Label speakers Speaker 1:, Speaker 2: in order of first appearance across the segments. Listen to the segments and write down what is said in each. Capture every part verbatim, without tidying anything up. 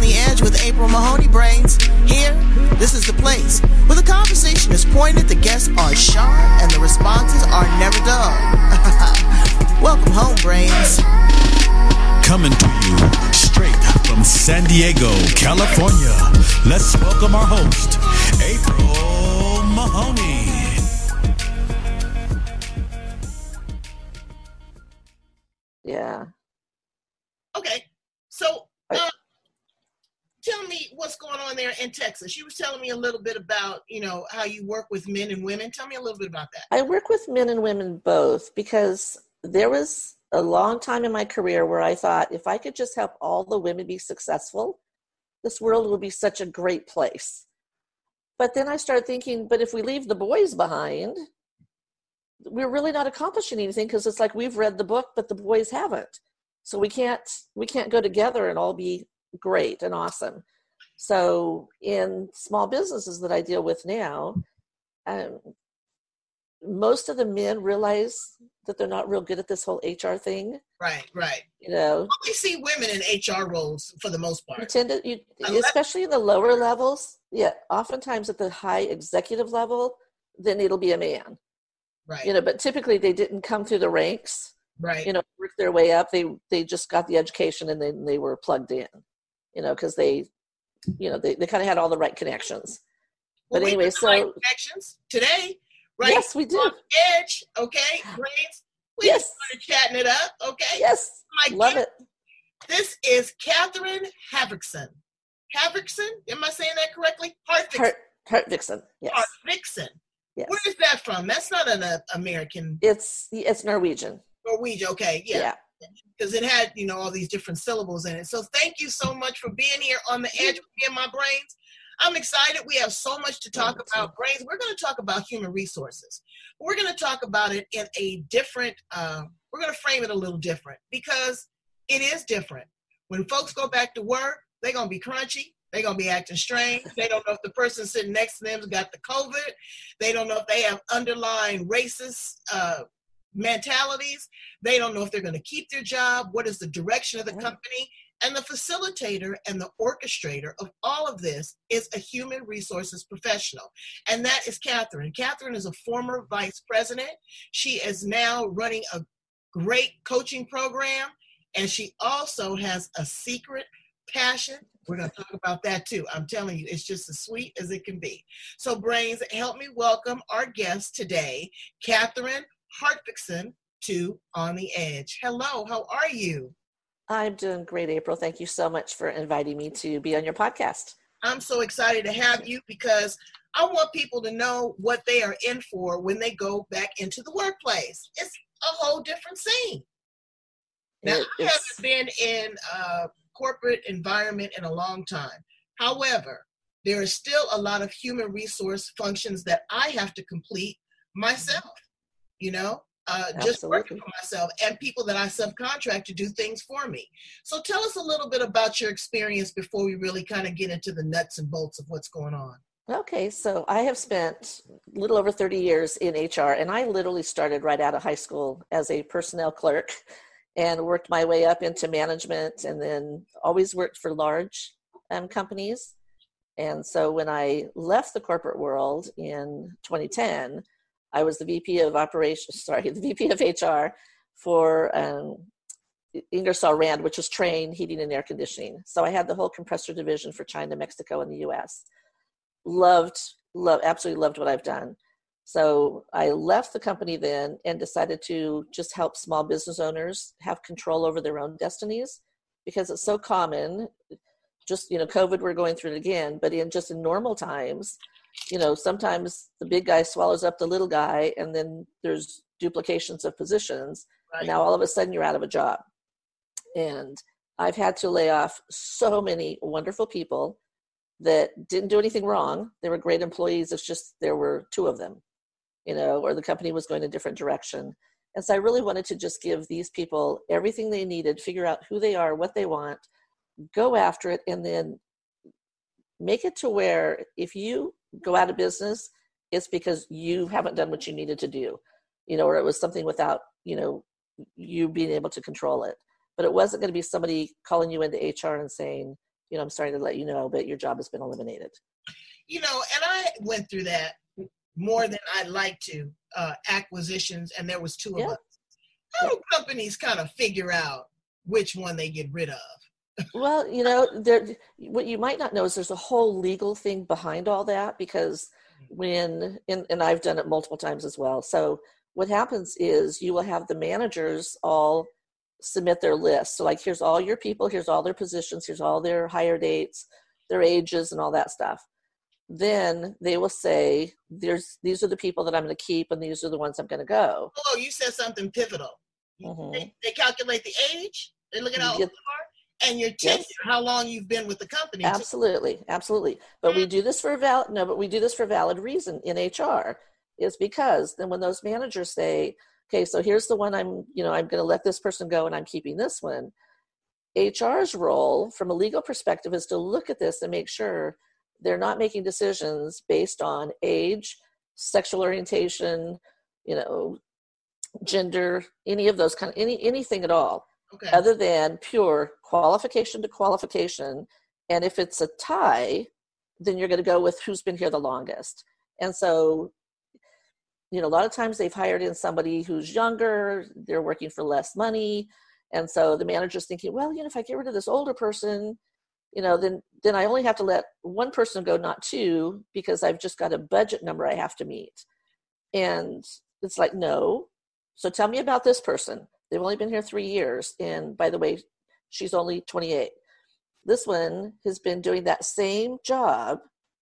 Speaker 1: On the Edge with April Mahoney Brains. Here, this is the place where the conversation is pointed, the guests are sharp, and the responses are never dull. Welcome home, Brains.
Speaker 2: Coming to you straight from San Diego, California. Let's welcome our host, April Mahoney.
Speaker 3: Yeah.
Speaker 4: Okay, so uh, tell me what's going on there in Texas. You was telling me a little bit about, you know, how you work with men and women. Tell me a little bit about that.
Speaker 3: I work with men and women both because there was a long time in my career where I thought if I could just help all the women be successful, this world would be such a great place. But then I started thinking, but if we leave the boys behind, we're really not accomplishing anything because it's like we've read the book, but the boys haven't. So we can't we can't go together and all be great and awesome. So in small businesses that I deal with now, um, most of the men realize that they're not real good at this whole H R thing.
Speaker 4: Right, right.
Speaker 3: You know,
Speaker 4: we see women in H R roles for the most part.
Speaker 3: You tend to, you, especially in the lower levels. Yeah, oftentimes at the high executive level, then it'll be a man.
Speaker 4: Right.
Speaker 3: You know, but typically they didn't come through the ranks.
Speaker 4: Right.
Speaker 3: You know, work their way up. They they just got the education and then they were plugged in. You know, because they, you know, they, they kind of had all the right connections.
Speaker 4: Well,
Speaker 3: but
Speaker 4: we
Speaker 3: anyway, so
Speaker 4: right connections today, right?
Speaker 3: Yes, we do.
Speaker 4: On Edge, okay, Brains. We
Speaker 3: Yes.
Speaker 4: started chatting it up, okay.
Speaker 3: Yes,
Speaker 4: My
Speaker 3: love
Speaker 4: guest,
Speaker 3: it.
Speaker 4: This is Catherine Havrickson. Havrickson, am I saying that correctly? Hartvigsen.
Speaker 3: Hart, Hartvigsen, yes.
Speaker 4: Hartvigsen.
Speaker 3: Yes.
Speaker 4: Where is that from? That's not an uh, American.
Speaker 3: It's it's Norwegian.
Speaker 4: Norwegian, okay, yeah.
Speaker 3: Yeah.
Speaker 4: Because it had, you know, all these different syllables in it. So thank you so much for being here on the edge with me and my brains. I'm excited. We have so much to talk about. Brains, we're going to talk about human resources. We're going to talk about it in a different, uh, we're going to frame it a little different because it is different. When folks go back to work, they're going to be crunchy. They're going to be acting strange. They don't know if the person sitting next to them's got the COVID. They don't know if they have underlying racist uh, mentalities. They don't know if they're going to keep their job. What is the direction of the company? And the facilitator and the orchestrator of all of this is a human resources professional. And that is Catherine. Catherine is a former vice president. She is now running a great coaching program. And she also has a secret passion. We're going to talk about that too. I'm telling you, it's just as sweet as it can be. So Brains, help me welcome our guest today, Catherine Hartvigsen, to On the Edge. Hello, how are you?
Speaker 3: I'm doing great, April. Thank you so much for inviting me to be on your podcast.
Speaker 4: I'm so excited to have you because I want people to know what they are in for when they go back into the workplace. It's a whole different scene. Now,
Speaker 3: It-
Speaker 4: I
Speaker 3: it's-
Speaker 4: haven't been in a corporate environment in a long time. However, there is still a lot of human resource functions that I have to complete myself, you know? Uh, just working for myself and people that I subcontract to do things for me. So tell us a little bit about your experience before we really kind of get into the nuts and bolts of what's going on.
Speaker 3: Okay, so I have spent a little over thirty years in H R, and I literally started right out of high school as a personnel clerk and worked my way up into management and then always worked for large um, companies. And so when I left the corporate world in twenty ten, I was the V P of operations, sorry, the V P of H R for um, Ingersoll Rand, which was Trane Heating and Air Conditioning. So I had the whole compressor division for China, Mexico, and the U S. Loved, love, absolutely loved what I've done. So I left the company then and decided to just help small business owners have control over their own destinies because it's so common. Just, you know, COVID, we're going through it again, but in just in normal times, you know, sometimes the big guy swallows up the little guy and then there's duplications of positions. Right. And now all of a sudden you're out of a job. And I've had to lay off so many wonderful people that didn't do anything wrong. They were great employees. It's just there were two of them, you know, or the company was going a different direction. And so I really wanted to just give these people everything they needed, figure out who they are, what they want, go after it, and then make it to where if you go out of business, it's because you haven't done what you needed to do, you know, or it was something without, you know, you being able to control it. But it wasn't going to be somebody calling you into H R and saying, you know, I'm sorry to let you know, but your job has been eliminated.
Speaker 4: You know, and I went through that more than I'd like to, uh, acquisitions, and there was two
Speaker 3: Yeah.
Speaker 4: of us. How do companies kind of figure out which one they get rid of?
Speaker 3: Well, you know, there, what you might not know is there's a whole legal thing behind all that, because when, and, and I've done it multiple times as well. So what happens is you will have the managers all submit their list. So like, here's all your people, here's all their positions, here's all their hire dates, their ages, and all that stuff. Then they will say, "There's these are the people that I'm going to keep, and these are the ones I'm going to go."
Speaker 4: Oh, you said something pivotal.
Speaker 3: Mm-hmm.
Speaker 4: They, they calculate the age. They look at how old
Speaker 3: Yes.
Speaker 4: you are and your tenure,
Speaker 3: Yes.
Speaker 4: how long you've been with the company. too.
Speaker 3: Absolutely, absolutely. But we do this for a valid no, but we do this for valid reason in H R, is because then when those managers say, "Okay, so here's the one I'm, you know, I'm going to let this person go, and I'm keeping this one," H R's role from a legal perspective is to look at this and make sure they're not making decisions based on age, sexual orientation, you know, gender, any of those kind of any anything at all,
Speaker 4: Okay.
Speaker 3: other than pure qualification to qualification. And if it's a tie, then you're going to go with who's been here the longest. And so, you know, a lot of times they've hired in somebody who's younger, they're working for less money. And so the manager's thinking, well, you know, if I get rid of this older person, you know, then, then I only have to let one person go, not two, because I've just got a budget number I have to meet. And it's like, no. So tell me about this person. They've only been here three years. And by the way, she's only twenty-eight. This one has been doing that same job,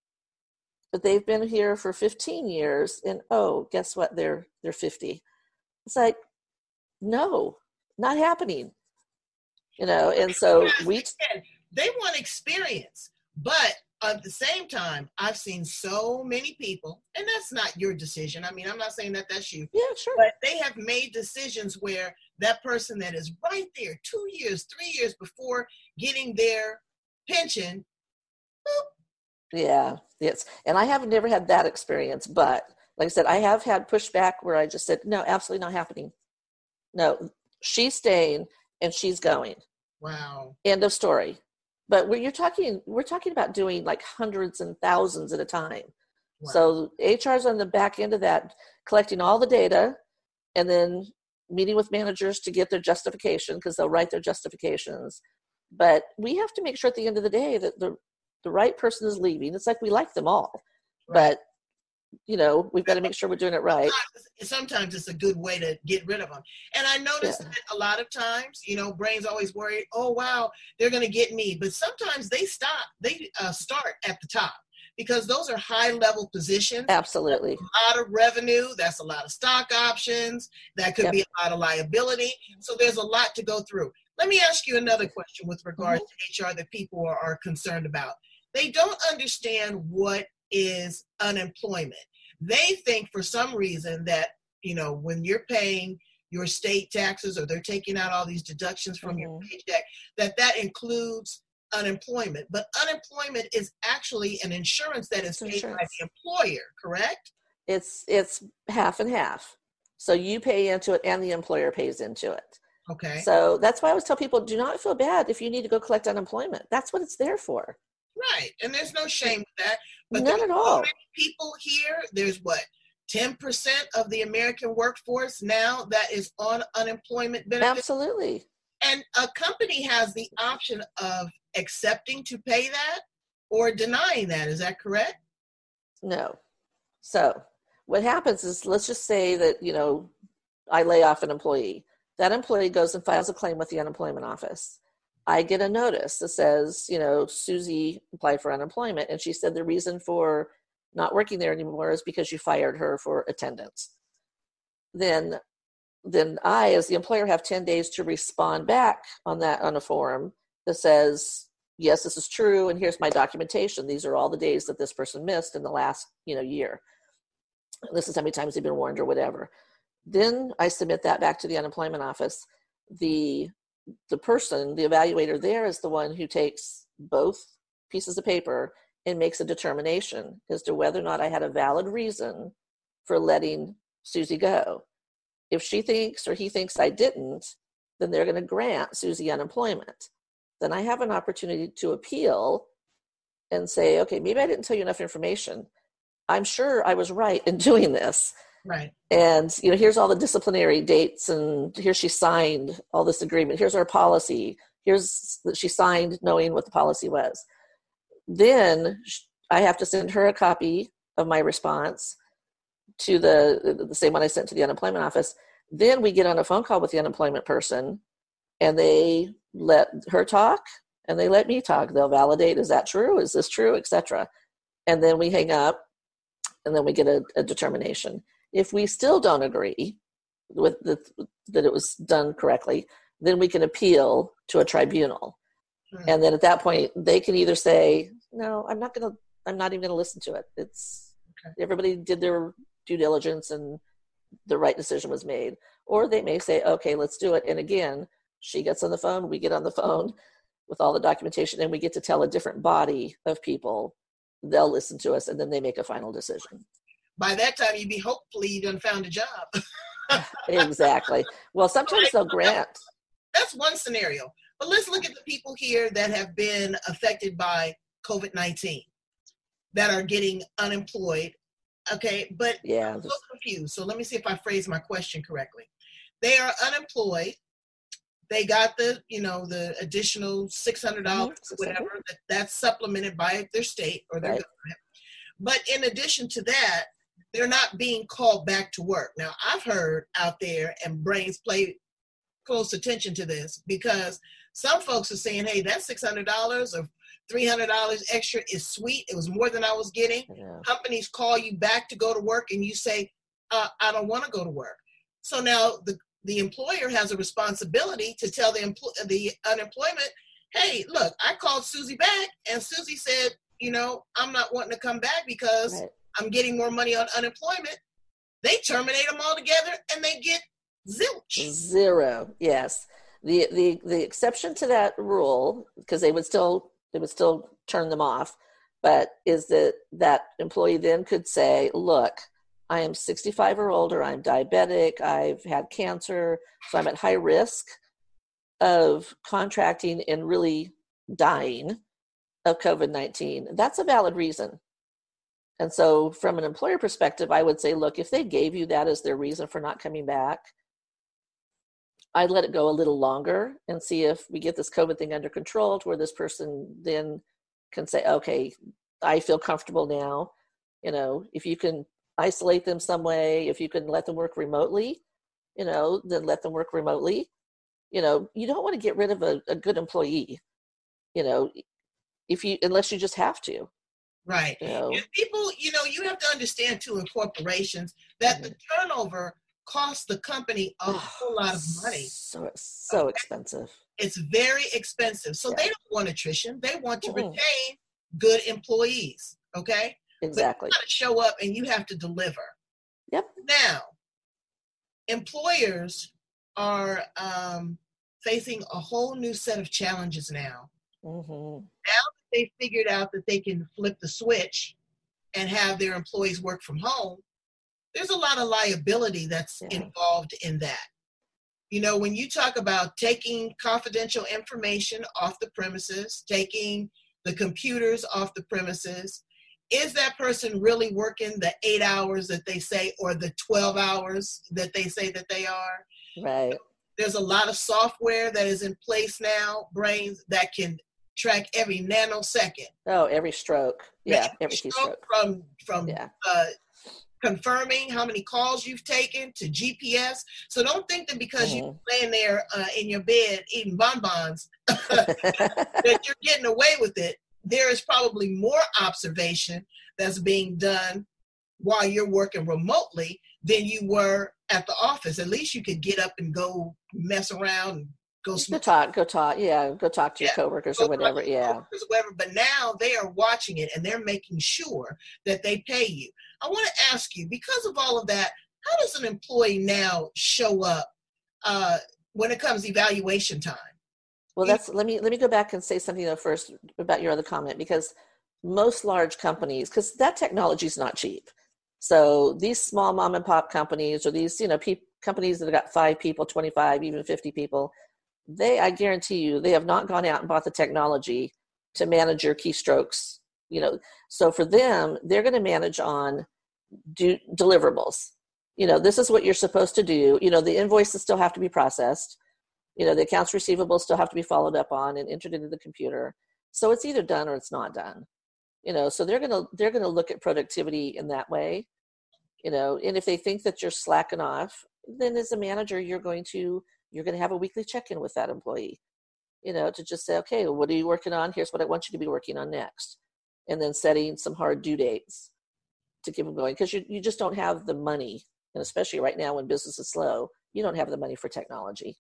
Speaker 3: but they've been here for fifteen years. And oh, guess what? They're, they're fifty. It's like, no, not happening. You know, and so we,
Speaker 4: they want experience, but at the same time, I've seen so many people, and that's not your decision. I mean, I'm not saying that that's you.
Speaker 3: yeah, sure.
Speaker 4: But they have made decisions where that person that is right there two years, three years before getting their pension. Boop.
Speaker 3: Yeah, yes. And I have never had that experience, but like I said, I have had pushback where I just said, no, absolutely not happening. No, she's staying and she's going.
Speaker 4: Wow.
Speaker 3: End of story. But when you're talking, we're talking about doing like hundreds and thousands at a time.
Speaker 4: Wow.
Speaker 3: So H R's on the back end of that, collecting all the data and then meeting with managers to get their justification, because they'll write their justifications. But we have to make sure at the end of the day that the, the right person is leaving. It's like we like them all,
Speaker 4: Right.
Speaker 3: but you know, we've got to make sure we're doing it right.
Speaker 4: Sometimes, sometimes it's a good way to get rid of them. And I noticed
Speaker 3: Yeah.
Speaker 4: that a lot of times, you know, brains always worried, oh, wow, they're going to get me. But sometimes they stop, they uh, start at the top, because those are high level positions.
Speaker 3: Absolutely.
Speaker 4: A lot of revenue. That's a lot of stock options. That could
Speaker 3: Yep.
Speaker 4: be a lot of liability. So there's a lot to go through. Let me ask you another question with regards to H R that people are, are concerned about. They don't understand what is unemployment. They think for some reason that, you know, when you're paying your state taxes or they're taking out all these deductions from
Speaker 3: Mhm.
Speaker 4: your paycheck, that that includes unemployment. But unemployment is actually an insurance that is
Speaker 3: It's
Speaker 4: paid by
Speaker 3: insurance.
Speaker 4: the employer, correct?
Speaker 3: It's it's half and half. So you pay into it and the employer pays into it.
Speaker 4: Okay.
Speaker 3: So that's why I always tell people, do not feel bad if you need to go collect unemployment. That's what it's there for.
Speaker 4: Right. And there's no shame with that. But
Speaker 3: None
Speaker 4: there's
Speaker 3: at
Speaker 4: so
Speaker 3: all.
Speaker 4: many people here. There's what, ten percent of the American workforce now that is on unemployment benefits.
Speaker 3: Absolutely.
Speaker 4: And a company has the option of accepting to pay that or denying that. Is that correct?
Speaker 3: No. So what happens is, let's just say that, you know, I lay off an employee. That employee goes and files a claim with the unemployment office. I get a notice that says, you know, Susie applied for unemployment, and she said the reason for not working there anymore is because you fired her for attendance. Then, then I, as the employer, have ten days to respond back on that, on a form that says, yes, this is true, and here's my documentation. These are all the days that this person missed in the last, you know, year. This is how many times they've been warned or whatever. Then I submit that back to the unemployment office. The the person, the evaluator there, is the one who takes both pieces of paper and makes a determination as to whether or not I had a valid reason for letting Susie go. If she thinks or he thinks I didn't, then they're going to grant Susie unemployment. then I have an opportunity to appeal and say, okay, maybe I didn't tell you enough information. I'm sure I was right in doing this.
Speaker 4: Right.
Speaker 3: And, you know, here's all the disciplinary dates, and here she signed all this agreement. Here's our policy. Here's that she signed knowing what the policy was. Then I have to send her a copy of my response to the, the same one I sent to the unemployment office. Then we get on a phone call with the unemployment person, and they let her talk and they let me talk. They'll validate, is that true? Is this true? Et cetera. And then we hang up, and then we get a, a determination. If we still don't agree with the, that it was done correctly, then we can appeal to a tribunal. Mm-hmm. And then at that point, they can either say, no, I'm not going to, I'm not even going to listen to it. It's okay. Everybody did their due diligence and the right decision was made. Or they may say, okay, let's do it. And again, she gets on the phone, we get on the phone with all the documentation, and we get to tell a different body of people. They'll listen to us, and then they make a final decision.
Speaker 4: By that time, you'd be hopefully you done found a job.
Speaker 3: Exactly. Well, sometimes they'll grant.
Speaker 4: That's one scenario. But let's look at the people here that have been affected by covid nineteen, that are getting unemployed. Okay, but
Speaker 3: yeah,
Speaker 4: I'm so confused. So let me see if I phrase my question correctly. They are unemployed. They got the, you know, the additional six hundred dollars, mm-hmm. whatever, that, that's supplemented by their state or their right. government. But in addition to that, they're not being called back to work. Now, I've heard out there, and Brains play close attention to this, because some folks are saying, hey, that six hundred dollars or three hundred dollars extra is sweet. It was more than I was getting. Yeah. Companies call you back to go to work, and you say, uh, I don't want to go to work. So now the, the employer has a responsibility to tell the, empl- the unemployment, hey, look, I called Susie back, and Susie said, you know, I'm not wanting to come back because right. I'm getting more money on unemployment. They terminate them all together, and they get zilch.
Speaker 3: Zero, yes. The the the exception to that rule, because they would still they would still turn them off, but is that that employee then could say, look, I am sixty-five or older, I'm diabetic, I've had cancer, so I'm at high risk of contracting and really dying of covid nineteen. That's a valid reason. And so from an employer perspective, I would say, look, if they gave you that as their reason for not coming back, I'd let it go a little longer and see if we get this COVID thing under control, to where this person then can say, okay, I feel comfortable now. You know, if you can isolate them some way, if you can let them work remotely, you know, then let them work remotely. You know, you don't want to get rid of a, a good employee, you know, if you, unless you just have to.
Speaker 4: Right.
Speaker 3: You know?
Speaker 4: And people, you know, you have to understand too, in corporations, that mm-hmm. the turnover costs the company a whole lot of money.
Speaker 3: So so okay. expensive.
Speaker 4: It's very expensive. So yeah. they don't want attrition. They want to
Speaker 3: mm-hmm.
Speaker 4: retain good employees. Okay.
Speaker 3: Exactly.
Speaker 4: But you got to show up and you have to deliver.
Speaker 3: Yep.
Speaker 4: Now, employers are um, facing a whole new set of challenges now.
Speaker 3: Mm-hmm.
Speaker 4: Now that they figured out that they can flip the switch and have their employees work from home, there's a lot of liability that's yeah. involved in that. You know, when you talk about taking confidential information off the premises, taking the computers off the premises, is that person really working the eight hours that they say, or the twelve hours that they say that they are?
Speaker 3: Right.
Speaker 4: There's a lot of software that is in place now, Brains, that can track every nanosecond.
Speaker 3: Oh, every stroke. Yeah, every, every
Speaker 4: stroke,
Speaker 3: stroke.
Speaker 4: From, from
Speaker 3: yeah.
Speaker 4: uh, confirming how many calls you've taken to G P S. So don't think that because mm-hmm. you're laying there uh, in your bed eating bonbons that you're getting away with it. There is probably more observation that's being done while you're working remotely than you were at the office. At least you could get up and go mess around and go
Speaker 3: Go talk, go talk, yeah, go talk to your yeah. coworkers or whatever, yeah.
Speaker 4: Coworkers, whatever. But now they are watching it and they're making sure that they pay you. I want to ask you, because of all of that, how does an employee now show up uh, when it comes to evaluation time?
Speaker 3: Well, that's let me let me go back and say something though first about your other comment, because most large companies, because that technology is not cheap. So these small mom and pop companies, or these you know pe- companies that have got five people, twenty-five, even fifty people, they, I guarantee you, they have not gone out and bought the technology to manage your keystrokes. You know, so for them, they're going to manage on do deliverables. You know, this is what you're supposed to do. You know, the invoices still have to be processed. You know, the accounts receivable still have to be followed up on and entered into the computer. So it's either done or it's not done. You know, so they're gonna they're gonna look at productivity in that way. You know, and if they think that you're slacking off, then as a manager, you're going to you're going to have a weekly check-in with that employee. You know, to just say, okay, well, what are you working on? Here's what I want you to be working on next, and then setting some hard due dates to keep them going, because you you just don't have the money. And especially right now when business is slow, you don't have the money for technology.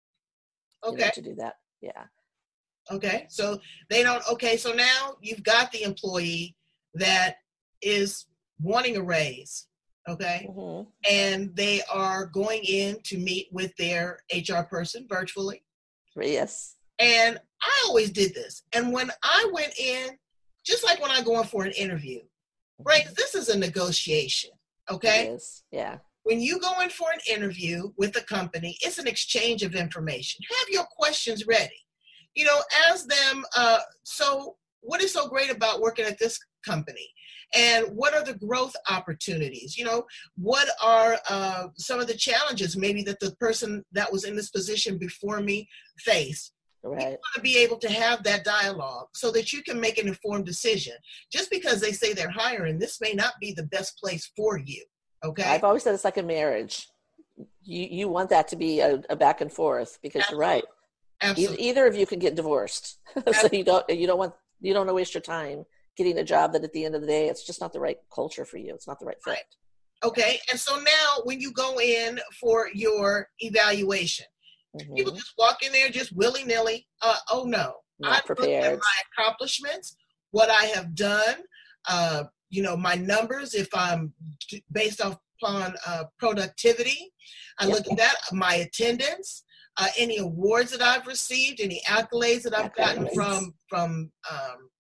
Speaker 4: Okay.
Speaker 3: You know, to do that. Yeah.
Speaker 4: Okay. So they don't, okay. So now you've got the employee that is wanting a raise. Okay.
Speaker 3: Mm-hmm.
Speaker 4: And they are going in to meet with their H R person virtually.
Speaker 3: Yes.
Speaker 4: And I always did this. And when I went in, just like when I go in for an interview, right, this is a negotiation. Okay.
Speaker 3: It is. Yeah.
Speaker 4: When you go in for an interview with a company, it's an exchange of information. Have your questions ready. You know, ask them, uh, so what is so great about working at this company? And what are the growth opportunities? You know, what are uh, some of the challenges maybe that the person that was in this position before me faced?
Speaker 3: Right.
Speaker 4: You want to be able to have that dialogue so that you can make an informed decision. Just because they say they're hiring, this may not be the best place for you. Okay.
Speaker 3: I've always said it's like a marriage. You you want that to be a, a back and forth, because
Speaker 4: Absolutely.
Speaker 3: You're right.
Speaker 4: Absolutely.
Speaker 3: E- either of you can get divorced, so you don't you don't want you don't want to waste your time getting a job that at the end of the day it's just not the right culture for you. It's not the right fit.
Speaker 4: Right. Okay. And so now when you go in for your evaluation,
Speaker 3: Mm-hmm.
Speaker 4: people just walk in there just willy-nilly. Uh, oh no,
Speaker 3: Not
Speaker 4: I looked at
Speaker 3: prepared.
Speaker 4: my accomplishments, what I have done, uh, you know, my numbers, if I'm d- based off upon uh, productivity. I
Speaker 3: Yep.
Speaker 4: look at that, my attendance, uh, any awards that I've received, any accolades that I've gotten
Speaker 3: Accolades.
Speaker 4: from from um,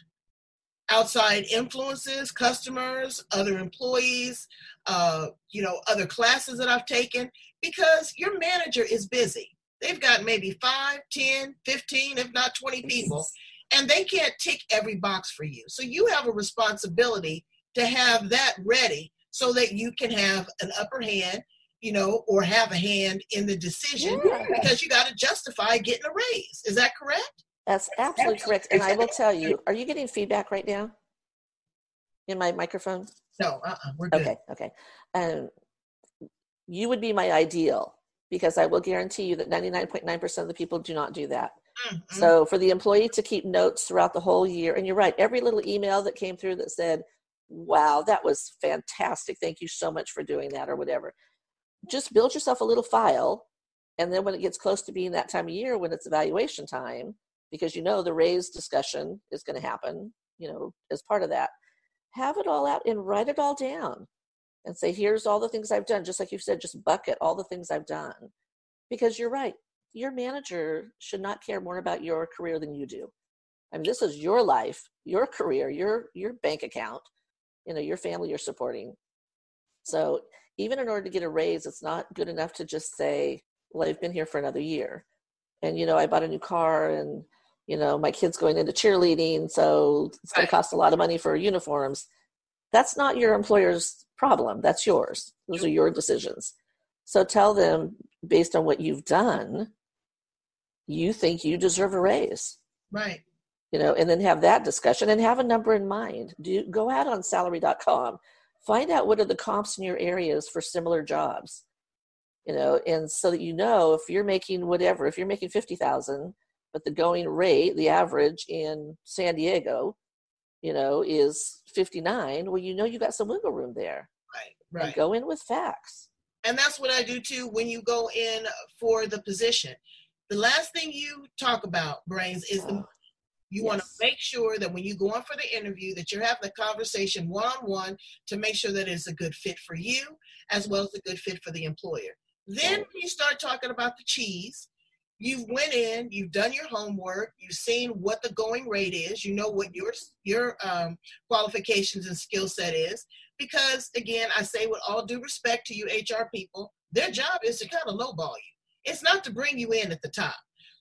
Speaker 4: outside influences, customers, other employees, uh, you know, other classes that I've taken, because your manager is busy. They've got maybe five, ten, fifteen, if not twenty people, and they can't tick every box for you. So you have a responsibility to have that ready so that you can have an upper hand, you know, or have a hand in the decision,
Speaker 3: Yeah.
Speaker 4: because you got to justify getting a raise. Is that correct?
Speaker 3: That's absolutely correct. And I will tell you, are you getting feedback right now in my microphone?
Speaker 4: No, uh-uh, we're good.
Speaker 3: Okay, okay. Um, you would be my ideal, because I will guarantee you that ninety-nine point nine percent of the people do not do that.
Speaker 4: Mm-hmm.
Speaker 3: So for the employee to keep notes throughout the whole year, and you're right, every little email that came through that said, wow, that was fantastic, thank you so much for doing that, or whatever. Just build yourself a little file, and then when it gets close to being that time of year when it's evaluation time, because you know the raise discussion is going to happen, you know, as part of that, have it all out and write it all down and say, here's all the things I've done. Just like you said, just bucket all the things I've done. Because you're right, your manager should not care more about your career than you do. I mean, this is your life, your career, your your bank account, you know, your family you're supporting. So even in order to get a raise, it's not good enough to just say, well, I've been here for another year. And, you know, I bought a new car, and, you know, my kid's going into cheerleading, so it's going
Speaker 4: Right.
Speaker 3: to cost a lot of money for uniforms. That's not your employer's problem. That's yours. Those are your decisions. So tell them, based on what you've done, you think you deserve a raise,
Speaker 4: Right.
Speaker 3: you know, and then have that discussion and have a number in mind. Do go out on salary dot com, find out what are the comps in your areas for similar jobs, you know, and so that you know if you're making whatever, if you're making fifty thousand, but the going rate, the average in San Diego, you know, is fifty-nine, well, you know, you got some wiggle room there.
Speaker 4: Right.
Speaker 3: And
Speaker 4: Right.
Speaker 3: go in with facts.
Speaker 4: And that's what I do too when you go in for the position. The last thing you talk about, Brains, is the
Speaker 3: Oh,
Speaker 4: you want to
Speaker 3: yes.
Speaker 4: make sure that when you go on for the interview that you're having the conversation one-on-one to make sure that it's a good fit for you as well as a good fit for the employer. Then
Speaker 3: Right.
Speaker 4: when you start talking about the cheese, you've went in, you've done your homework, you've seen what the going rate is, you know what your your um, qualifications and skill set is. Because again, I say with all due respect to you H R people, their job is to kind of lowball you. It's not to bring you in at the top.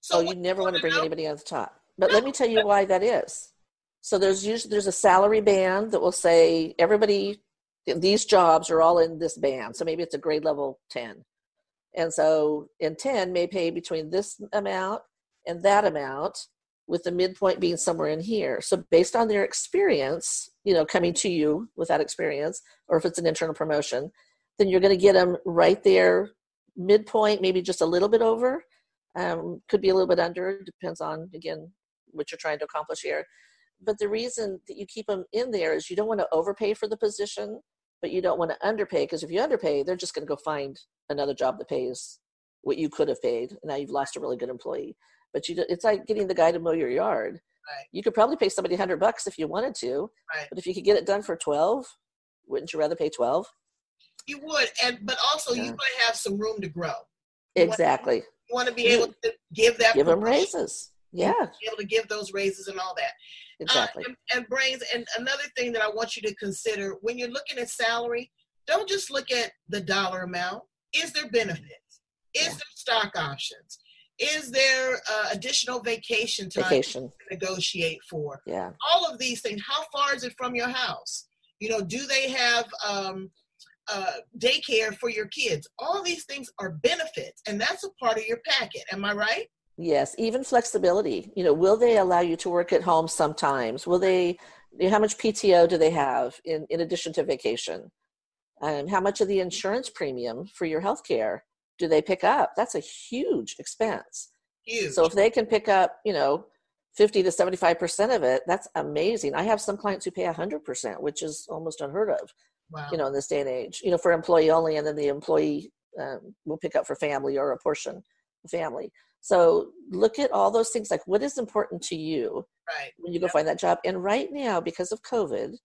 Speaker 4: So
Speaker 3: oh, you never want to bring anybody on the top. But let me tell you why that is. So there's usually there's a salary band that will say everybody, these jobs are all in this band. So maybe it's a grade level ten. And so in ten may pay between this amount and that amount, with the midpoint being somewhere in here. So based on their experience, you know, coming to you with that experience, or if it's an internal promotion, then you're going to get them right there, midpoint, maybe just a little bit over. Um, could be a little bit under, depends on, again, what you're trying to accomplish here. But the reason that you keep them in there is you don't want to overpay for the position, but you don't want to underpay, because if you underpay, they're just going to go find another job that pays what you could have paid. And now you've lost a really good employee. But you, it's like getting the guy to mow your yard.
Speaker 4: Right.
Speaker 3: You could probably pay somebody a hundred bucks if you wanted to,
Speaker 4: right.
Speaker 3: But if you could get it done for twelve, wouldn't you rather pay twelve?
Speaker 4: You would, and but also yeah. you want to have some room to grow. You
Speaker 3: exactly.
Speaker 4: Want to, you want to be able to give that.
Speaker 3: Give them raises. Yeah.
Speaker 4: Be able to give those raises and all that.
Speaker 3: Exactly.
Speaker 4: Uh, and, and brains. And another thing that I want you to consider when you're looking at salary, don't just look at the dollar amount. Is there benefits? Is yeah. there stock options? Is there uh, additional vacation time
Speaker 3: vacation.
Speaker 4: to negotiate for?
Speaker 3: Yeah.
Speaker 4: All of these things. How far is it from your house? You know, do they have um, uh, daycare for your kids? All these things are benefits, and that's a part of your packet. Am I right?
Speaker 3: Yes. Even flexibility. You know, will they allow you to work at home sometimes? Will they? How much P T O do they have in, in addition to vacation? And how much of the insurance premium for your health care do they pick up? That's a huge expense.
Speaker 4: Huge.
Speaker 3: So if they can pick up, you know, fifty to seventy-five percent of it, that's amazing. I have some clients who pay one hundred percent, which is almost unheard of,
Speaker 4: wow.
Speaker 3: you know, in this day and age, you know, for employee only, and then the employee um, will pick up for family or a portion of family. So look at all those things, like what is important to you
Speaker 4: right.
Speaker 3: when you go yep. find that job. And right now, because of COVID,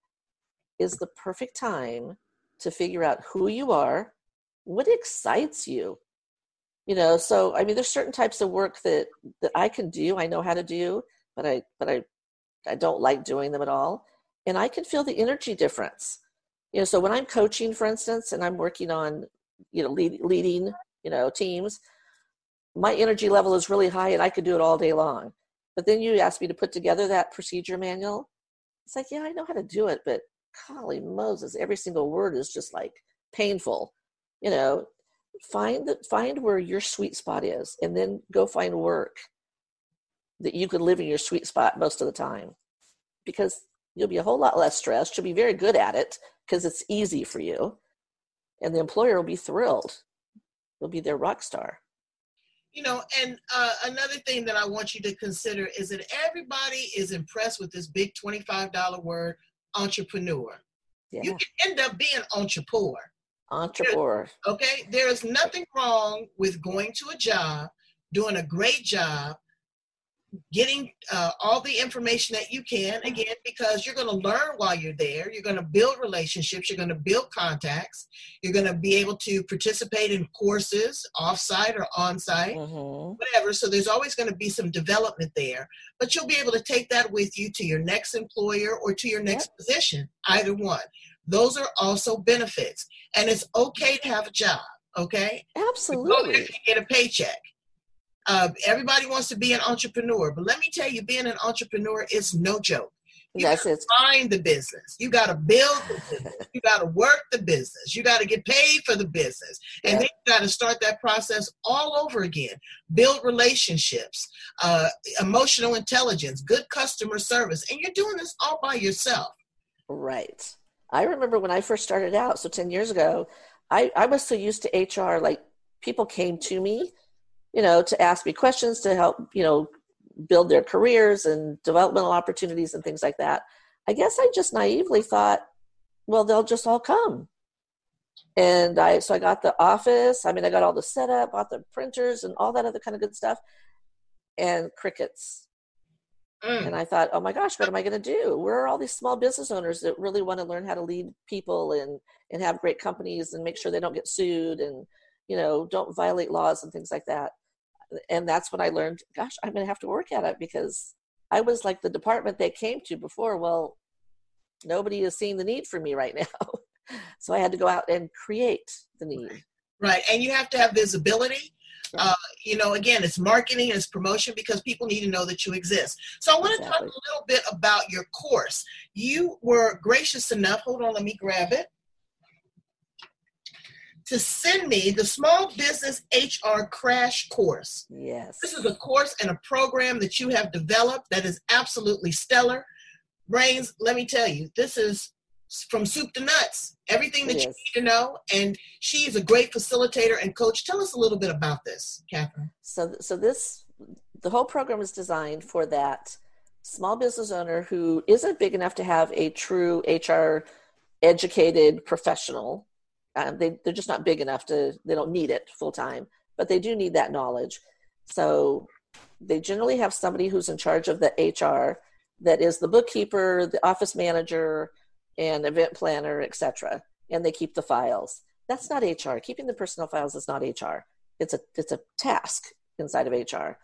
Speaker 3: is the perfect time to figure out who you are, what excites you. You know, so I mean, there's certain types of work that that I can do, I know how to do, but I but I I don't like doing them at all, and I can feel the energy difference. You know, so when I'm coaching, for instance, and I'm working on, you know, lead, leading, you know, teams, my energy level is really high, and I could do it all day long. But then you ask me to put together that procedure manual. It's like, yeah, I know how to do it, but golly Moses, every single word is just like painful. You know, find the, find where your sweet spot is, and then go find work that you could live in your sweet spot most of the time, because you'll be a whole lot less stressed. You'll be very good at it because it's easy for you, and the employer will be thrilled. You'll be their rock star.
Speaker 4: You know, and uh, another thing that I want you to consider is that everybody is impressed with this big twenty-five dollars word, entrepreneur.
Speaker 3: Yeah.
Speaker 4: You can end up being entrepreneur.
Speaker 3: Entrepreneur.
Speaker 4: Okay, there is nothing wrong with going to a job, doing a great job, getting uh, all the information that you can, again, because you're going to learn while you're there. You're going to build relationships. You're going to build contacts. You're going to be able to participate in courses, off-site or on-site,
Speaker 3: mm-hmm.
Speaker 4: whatever. So there's always going to be some development there. But you'll be able to take that with you to your next employer or to your next yep. position, either one. Those are also benefits. And it's okay to have a job, okay?
Speaker 3: Absolutely.
Speaker 4: You get a paycheck. Uh, everybody wants to be an entrepreneur, but let me tell you, being an entrepreneur is no joke. You
Speaker 3: That's
Speaker 4: gotta
Speaker 3: it.
Speaker 4: Find the business. You got to build the business. You got to work the business. You got to get paid for the business. And
Speaker 3: Yep.
Speaker 4: then you got to start that process all over again. Build relationships, uh, emotional intelligence, good customer service. And you're doing this all by yourself.
Speaker 3: Right. I remember when I first started out, so ten years ago, I, I was so used to H R, like people came to me, you know, to ask me questions to help, you know, build their careers and developmental opportunities and things like that. I guess I just naively thought, well, they'll just all come. And I, so I got the office. I mean, I got all the setup, bought the printers and all that other kind of good stuff, and crickets.
Speaker 4: Mm.
Speaker 3: And I thought, oh my gosh, what am I going to do? Where are all these small business owners that really want to learn how to lead people and, and have great companies and make sure they don't get sued and, you know, don't violate laws and things like that? And that's when I learned, gosh, I'm going to have to work at it, because I was like the department they came to before. Well, nobody is seeing the need for me right now. So I had to go out and create the need.
Speaker 4: Right. And you have to have visibility.
Speaker 3: Yeah.
Speaker 4: Uh, you know, again, it's marketing, it's promotion, because people need to know that you exist. So I want to
Speaker 3: Exactly.
Speaker 4: talk a little bit about your course. You were gracious enough, hold on, let me grab it, to send me the Small Business H R Crash Course.
Speaker 3: Yes.
Speaker 4: This is a course and a program that you have developed that is absolutely stellar. Brains, let me tell you, this is from soup to nuts, everything that
Speaker 3: It
Speaker 4: you
Speaker 3: is.
Speaker 4: need to know. And she is a great facilitator and coach. Tell us a little bit about this, Catherine.
Speaker 3: So, so this, the whole program is designed for that small business owner who isn't big enough to have a true H R educated professional. Um, they, they're just not big enough to, they don't need it full time, but they do need that knowledge. So they generally have somebody who's in charge of the H R that is the bookkeeper, the office manager, and event planner, et cetera. And they keep the files. That's not H R. Keeping the personnel files is not H R. It's a it's a task inside of H R.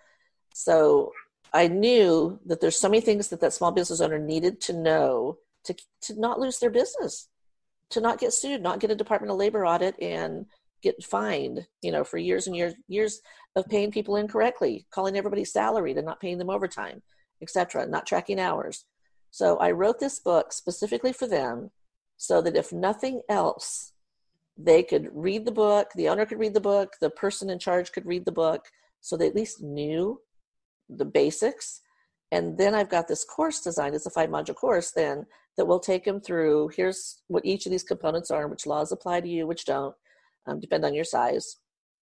Speaker 3: So I knew that there's so many things that that small business owner needed to know to to not lose their business, to not get sued, not get a Department of Labor audit and get fined, you know, for years and years years of paying people incorrectly, calling everybody salaried and not paying them overtime, et cetera, not tracking hours. So I wrote this book specifically for them so that if nothing else, they could read the book, the owner could read the book, the person in charge could read the book, so they at least knew the basics. And then I've got this course designed, it's a five module course then, that will take them through, here's what each of these components are, and which laws apply to you, which don't, um, depend on your size.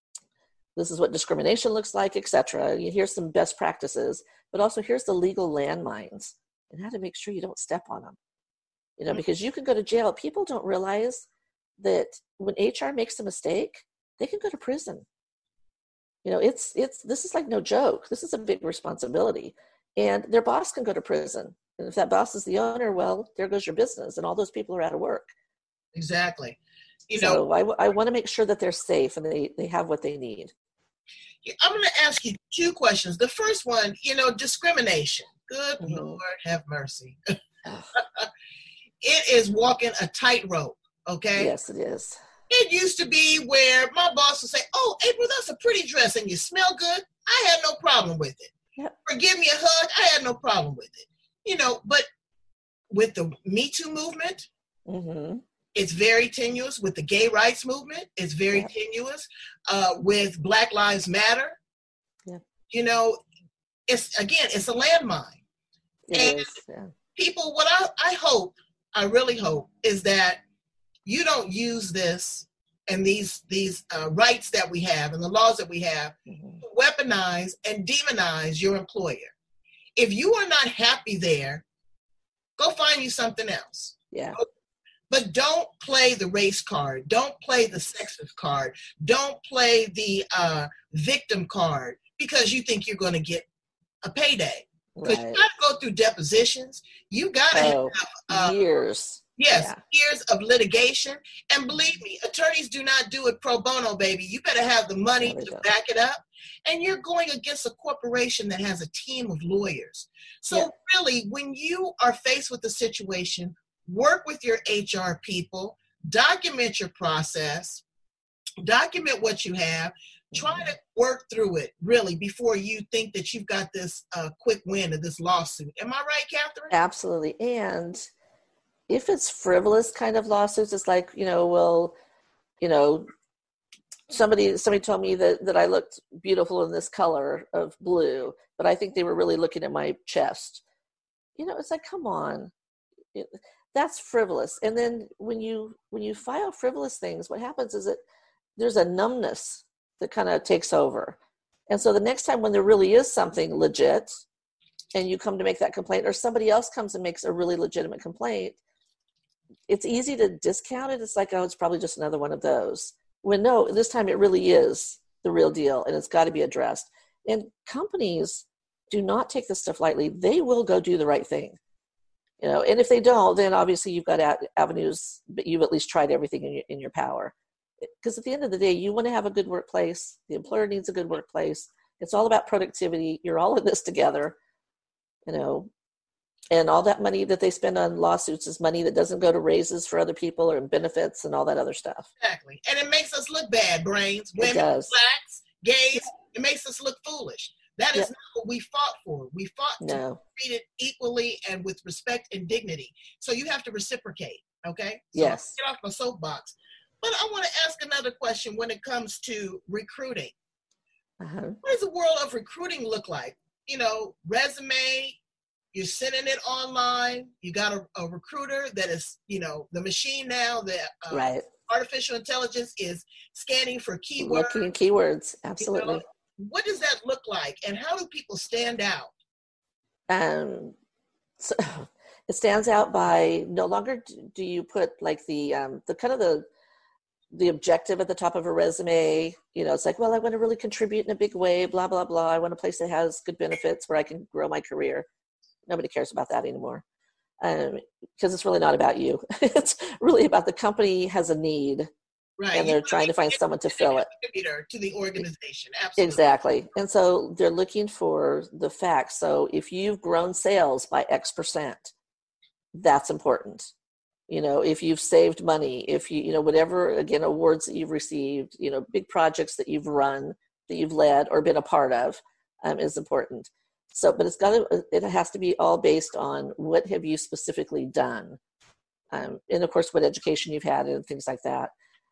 Speaker 3: This is what discrimination looks like, et cetera. Here's some best practices, but also here's the legal landmines and how to make sure you don't step on them. You know, because you can go to jail. People don't realize that when H R makes a mistake, they can go to prison. You know, it's, it's, this is like no joke. This is a big responsibility. And their boss can go to prison. And if that boss is the owner, well, there goes your business. And all those people are out of work.
Speaker 4: Exactly. You
Speaker 3: so
Speaker 4: know,
Speaker 3: I, I want to make sure that they're safe and they, they have what they need.
Speaker 4: I'm going to ask you two questions. The first one, you know, discrimination. Good
Speaker 3: Mm-hmm.
Speaker 4: Lord, have mercy. It is walking a tightrope, okay?
Speaker 3: Yes, it is.
Speaker 4: It used to be where my boss would say, oh, April, that's a pretty dress and you smell good. I had no problem with it.
Speaker 3: Yep.
Speaker 4: Or give me a hug. I had no problem with it. You know, but with the Me Too movement,
Speaker 3: Mm-hmm.
Speaker 4: it's very tenuous. With the gay rights movement, it's very
Speaker 3: Yep.
Speaker 4: tenuous. Uh, with Black Lives Matter,
Speaker 3: Yep.
Speaker 4: you know, it's, again, it's a landmine.
Speaker 3: It
Speaker 4: And
Speaker 3: is, yeah.
Speaker 4: people, what I, I hope, I really hope, is that you don't use this and these these uh, rights that we have and the laws that we have
Speaker 3: Mm-hmm.
Speaker 4: to weaponize and demonize your employer. If you are not happy there, go find you something else.
Speaker 3: Yeah.
Speaker 4: But don't play the race card. Don't play the sexist card. Don't play the uh, victim card because you think you're going to get a payday. Because
Speaker 3: Right.
Speaker 4: you got to go through depositions. You got to
Speaker 3: Oh,
Speaker 4: have, uh,
Speaker 3: years.
Speaker 4: yes,
Speaker 3: Yeah.
Speaker 4: years of litigation. And believe me, attorneys do not do it pro bono, baby. You better have the money
Speaker 3: No, they
Speaker 4: to
Speaker 3: don't.
Speaker 4: back it up. And you're going against a corporation that has a team of lawyers. So
Speaker 3: Yeah.
Speaker 4: really, when you are faced with a situation, work with your H R people, document your process, document what you have, try to work through it really before you think that you've got this uh, quick win of this lawsuit. Am I right, Catherine?
Speaker 3: Absolutely. And if it's frivolous kind of lawsuits, it's like, you know, well, you know, somebody somebody told me that, that I looked beautiful in this color of blue, but I think they were really looking at my chest. You know, it's like, come on. It, that's frivolous. And then when you when you file frivolous things, what happens is that there's a numbness that kind of takes over. And so the next time when there really is something legit and you come to make that complaint, or somebody else comes and makes a really legitimate complaint, it's easy to discount it. It's like, oh, it's probably just another one of those. When no, this time it really is the real deal and it's got to be addressed. And companies do not take this stuff lightly. They will go do the right thing. You know, and if they don't, then obviously you've got avenues, but you've at least tried everything in your, in your power. Because at the end of the day, you want to have a good workplace. The employer needs a good workplace. It's all about productivity. You're all in this together, you know, and all that money that they spend on lawsuits is money that doesn't go to raises for other people or benefits and all that other stuff.
Speaker 4: Exactly. And it makes us look bad, brains.
Speaker 3: It
Speaker 4: Women,
Speaker 3: does.
Speaker 4: blacks, gays, it makes us look foolish. That is
Speaker 3: Yep.
Speaker 4: not what we fought for. We fought to
Speaker 3: No.
Speaker 4: be treated equally and with respect and dignity. So you have to reciprocate, okay? So
Speaker 3: Yes.
Speaker 4: get off my soapbox. But I want to ask another question when it comes to recruiting.
Speaker 3: Uh-huh.
Speaker 4: What does the world of recruiting look like? You know, resume, you're sending it online. You got a, a recruiter that is, you know, the machine now that uh,
Speaker 3: Right.
Speaker 4: artificial intelligence is scanning for keywords.
Speaker 3: Looking at keywords.
Speaker 4: You
Speaker 3: Absolutely.
Speaker 4: know, what does that look like, and how do people stand out?
Speaker 3: Um, so it stands out by no longer d- do you put like the um, the kind of the the objective at the top of a resume. You know, it's like, well, I want to really contribute in a big way, blah blah blah. I want a place that has good benefits where I can grow my career. Nobody cares about that anymore, um, because it's really not about you. It's really about the company has a need,
Speaker 4: Right.
Speaker 3: and
Speaker 4: You
Speaker 3: they're
Speaker 4: wanna
Speaker 3: trying
Speaker 4: be
Speaker 3: to find
Speaker 4: a
Speaker 3: someone to fill it.
Speaker 4: contributor to the organization. Absolutely.
Speaker 3: Exactly. And so they're looking for the facts. So if you've grown sales by X percent, that's important. You know, if you've saved money, if you, you know, whatever, again, awards that you've received, you know, big projects that you've run, that you've led or been a part of, um, is important. So, but it's got to, it has to be all based on what have you specifically done. Um, and of course, what education you've had and things like that.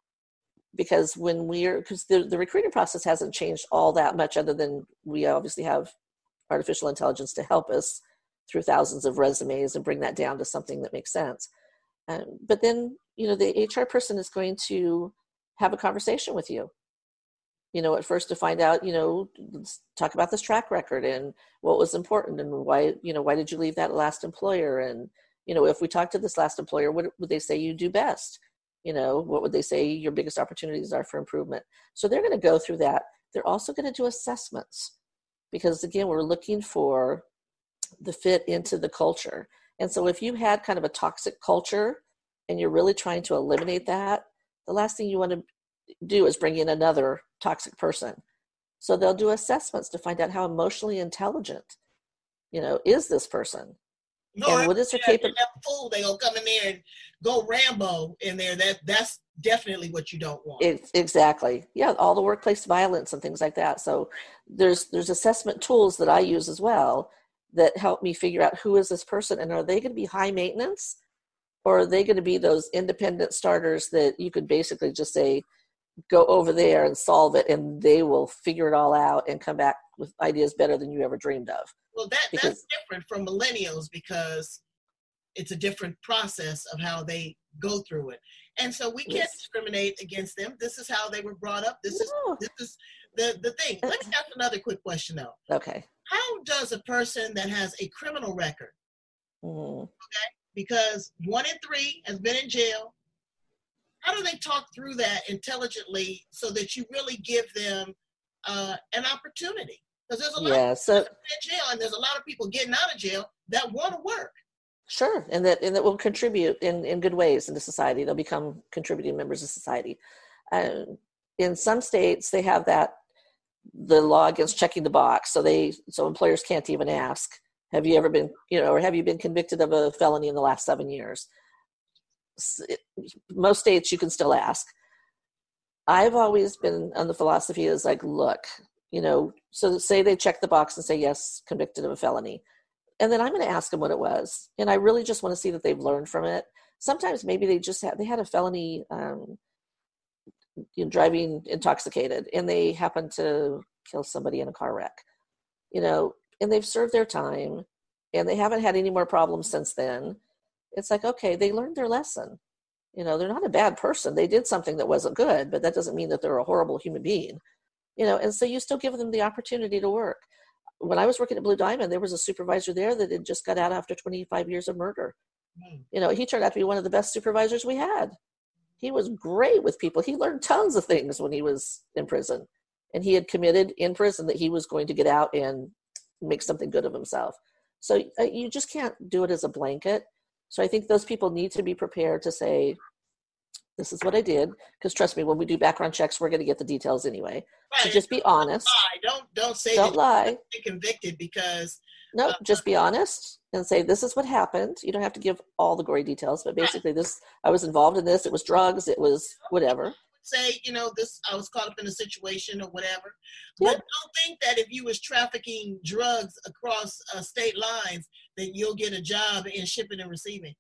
Speaker 3: Because when we're, because the, the recruiting process hasn't changed all that much, other than we obviously have artificial intelligence to help us through thousands of resumes and bring that down to something that makes sense. Um, but then, you know, the H R person is going to have a conversation with you. You know, at first to find out, you know, let's talk about this track record and what was important and why, you know, why did you leave that last employer? And, you know, if we talk to this last employer, what would they say you do best? You know, what would they say your biggest opportunities are for improvement? So they're going to go through that. They're also going to do assessments because, again, we're looking for the fit into the culture. And so if you had kind of a toxic culture and you're really trying to eliminate that, the last thing you want to do is bring in another toxic person. So they'll do assessments to find out how emotionally intelligent, you know, is this person?
Speaker 4: No,
Speaker 3: and what is their
Speaker 4: yeah,
Speaker 3: capability?
Speaker 4: that fool, they gonna come in there and go Rambo in there. That that's definitely what you don't want.
Speaker 3: It, exactly. Yeah, all the workplace violence and things like that. So there's there's assessment tools that I use as well that help me figure out who is this person and are they going to be high maintenance or are they going to be those independent starters that you could basically just say, go over there and solve it and they will figure it all out and come back with ideas better than you ever dreamed of.
Speaker 4: Well, that
Speaker 3: because,
Speaker 4: that's different from millennials because it's a different process of how they go through it. And so we can't
Speaker 3: yes.
Speaker 4: discriminate against them. This is how they were brought up. This
Speaker 3: no.
Speaker 4: is this is the, the thing. Let me ask another quick question though.
Speaker 3: Okay.
Speaker 4: How does a person that has a criminal record,
Speaker 3: Mm.
Speaker 4: okay, because one in three has been in jail, how do they talk through that intelligently so that you really give them uh, an opportunity? Because there's a lot
Speaker 3: Yeah,
Speaker 4: of
Speaker 3: so
Speaker 4: people in jail, and there's a lot of people getting out of jail that want to work.
Speaker 3: sure, and that and that will contribute in, in good ways into society. They'll become contributing members of society. Um, in some states, they have that the law against checking the box, so they so employers can't even ask, "Have you ever been, you know, or have you been convicted of a felony in the last seven years?" Most states you can still ask. I've always been on the philosophy is like, look, you know, so say they check the box and say yes, convicted of a felony. And then I'm going to ask them what it was. And I really just want to see that they've learned from it. Sometimes maybe they just had, they had a felony, um, you know, driving intoxicated and they happened to kill somebody in a car wreck, you know, and they've served their time and they haven't had any more problems since then. It's like, okay, they learned their lesson. You know, they're not a bad person. They did something that wasn't good, but that doesn't mean that they're a horrible human being. You know, and so you still give them the opportunity to work. When I was working at Blue Diamond, there was a supervisor there that had just got out after twenty-five years of murder. Mm. You know, he turned out to be one of the best supervisors we had. He was great with people. He learned tons of things when he was in prison. And he had committed in prison that he was going to get out and make something good of himself. So uh, you just can't do it as a blanket. So I think those people need to be prepared to say, this is what I did. Because trust me, when we do background checks, we're going to get the details anyway. Right. So just be honest.
Speaker 4: Don't, lie. don't don't say
Speaker 3: don't
Speaker 4: that
Speaker 3: lie.
Speaker 4: You're convicted because
Speaker 3: no,
Speaker 4: uh,
Speaker 3: just be honest and say this is what happened. You don't have to give all the gory details, but basically, this I was involved in this. It was drugs. It was whatever.
Speaker 4: say, you know, this, I was caught up in a situation or whatever.
Speaker 3: Yeah.
Speaker 4: But don't think that if you was trafficking drugs across uh, state lines, that you'll get a job in shipping and receiving.